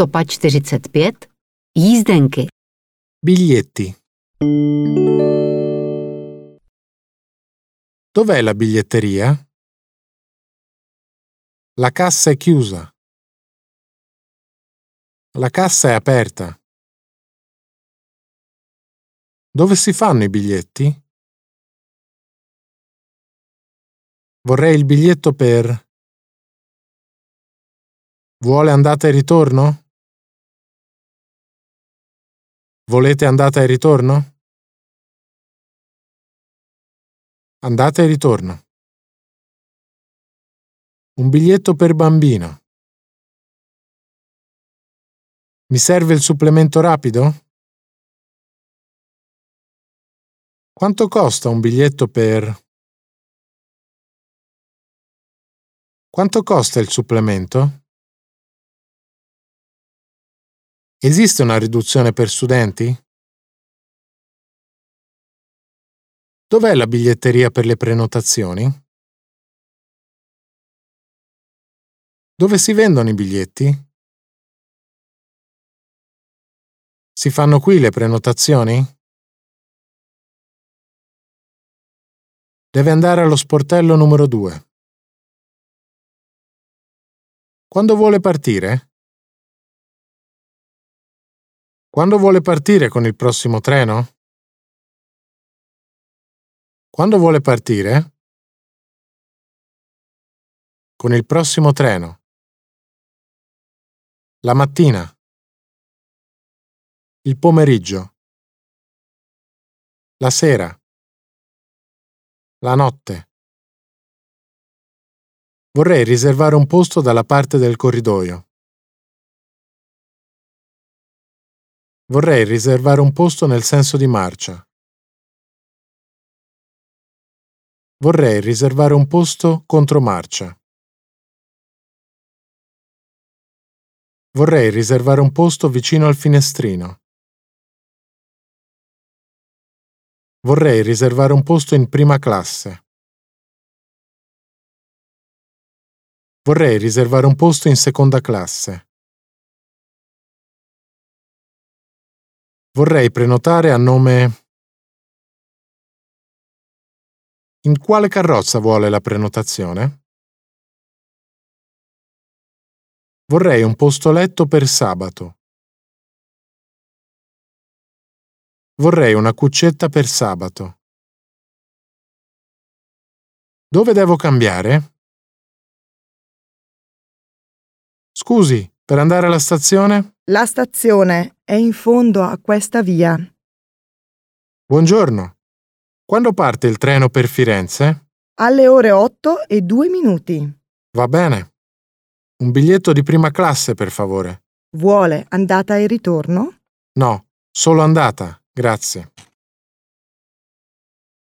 Stopa 45. Jízdenky. Biglietti. Dov'è la biglietteria? La cassa è chiusa. La cassa è aperta. Dove si fanno i biglietti? Vorrei il biglietto per... Vuole andata e ritorno? Volete andata e ritorno? Andata e ritorno. Un biglietto per bambino. Mi serve il supplemento rapido? Quanto costa un biglietto per... Quanto costa il supplemento? Esiste una riduzione per studenti? Dov'è la biglietteria per le prenotazioni? Dove si vendono i biglietti? Si fanno qui le prenotazioni? Deve andare allo sportello numero 2. Quando vuole partire? Quando vuole partire con il prossimo treno? Quando vuole partire? Con il prossimo treno. La mattina. Il pomeriggio. La sera. La notte. Vorrei riservare un posto dalla parte del corridoio. Vorrei riservare un posto nel senso di marcia. Vorrei riservare un posto contromarcia. Vorrei riservare un posto vicino al finestrino. Vorrei riservare un posto in prima classe. Vorrei riservare un posto in seconda classe. Vorrei prenotare a nome... In quale carrozza vuole la prenotazione? Vorrei un posto letto per sabato. Vorrei una cuccetta per sabato. Dove devo cambiare? Scusi, per andare alla stazione? La stazione è in fondo a questa via. Buongiorno. Quando parte il treno per Firenze? Alle ore 8:02. Va bene. Un biglietto di prima classe, per favore. Vuole andata e ritorno? No, solo andata, grazie.